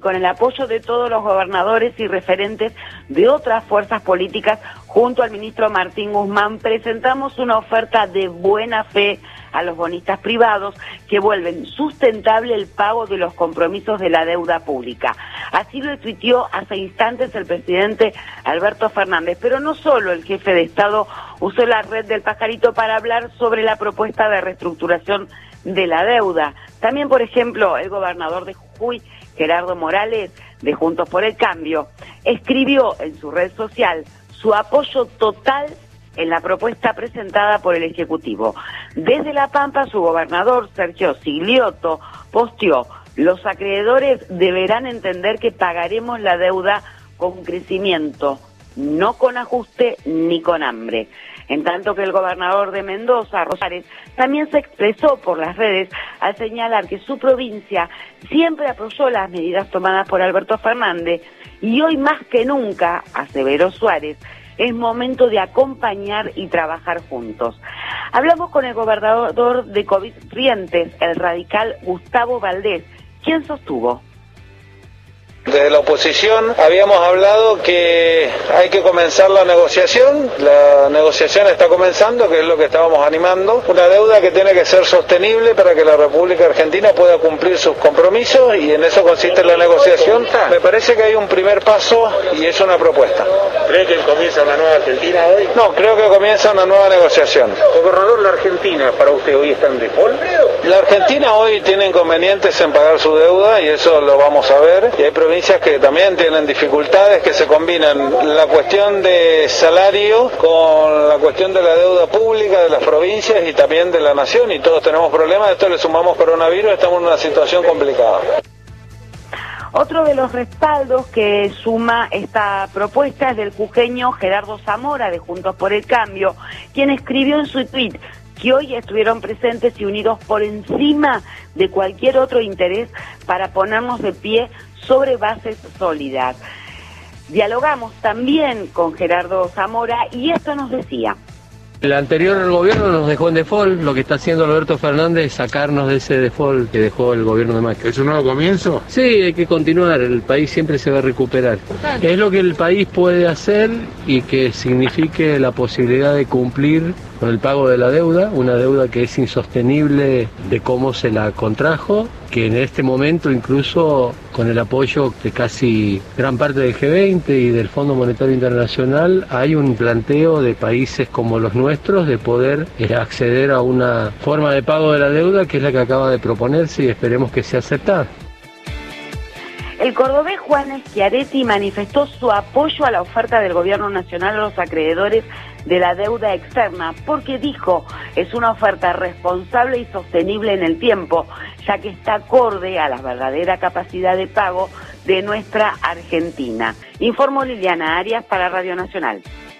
con el apoyo de todos los gobernadores y referentes de otras fuerzas políticas, junto al ministro Martín Guzmán, presentamos una oferta de buena fe a los bonistas privados que vuelven sustentable el pago de los compromisos de la deuda pública. Así lo tuiteó hace instantes el presidente Alberto Fernández, pero no solo el jefe de Estado usó la red del Pajarito para hablar sobre la propuesta de reestructuración de la deuda. También, por ejemplo, el gobernador de Jujuy, Gerardo Morales, de Juntos por el Cambio, escribió en su red social su apoyo total en la propuesta presentada por el Ejecutivo. Desde La Pampa, su gobernador, Sergio Sigliotto, posteó: los acreedores deberán entender que pagaremos la deuda con crecimiento, no con ajuste ni con hambre. En tanto que el gobernador de Mendoza, Rosales, también se expresó por las redes al señalar que su provincia siempre apoyó las medidas tomadas por Alberto Fernández y hoy más que nunca, aseveró Suárez, es momento de acompañar y trabajar juntos. Hablamos con el gobernador de Corrientes, el radical Gustavo Valdés, quien sostuvo: desde la oposición habíamos hablado que hay que comenzar la negociación está comenzando, que es lo que estábamos animando, una deuda que tiene que ser sostenible para que la República Argentina pueda cumplir sus compromisos, y en eso consiste la negociación. Me parece que hay un primer paso y es una propuesta. ¿Cree que comienza una nueva Argentina hoy? No, creo que comienza una nueva negociación. Gobernador, ¿la Argentina para usted hoy está en default? La Argentina hoy tiene inconvenientes en pagar su deuda y eso lo vamos a ver, y hay provincias que también tienen dificultades, que se combinan la cuestión de salario con la cuestión de la deuda pública de las provincias y también de la nación, y todos tenemos problemas. A esto le sumamos coronavirus, estamos en una situación complicada. Otro de los respaldos que suma esta propuesta es del jujeño Gerardo Zamora, de Juntos por el Cambio, quien escribió en su tuit que hoy estuvieron presentes y unidos por encima de cualquier otro interés para ponernos de pie sobre bases sólidas. Dialogamos también con Gerardo Zamora y esto nos decía: el anterior gobierno nos dejó en default, lo que está haciendo Alberto Fernández es sacarnos de ese default que dejó el gobierno de Macri. ¿Es un nuevo comienzo? Sí, hay que continuar, el país siempre se va a recuperar. Es lo que el país puede hacer y que signifique la posibilidad de cumplir con el pago de la deuda, una deuda que es insostenible de cómo se la contrajo, que en este momento, incluso con el apoyo de casi gran parte del G20 y del Fondo Monetario Internacional, hay un planteo de países como los nuestros de poder acceder a una forma de pago de la deuda que es la que acaba de proponerse y esperemos que sea aceptada. El cordobés Juan Schiaretti manifestó su apoyo a la oferta del gobierno nacional a los acreedores de la deuda externa, porque dijo es una oferta responsable y sostenible en el tiempo, ya que está acorde a la verdadera capacidad de pago de nuestra Argentina. Informó Liliana Arias para Radio Nacional.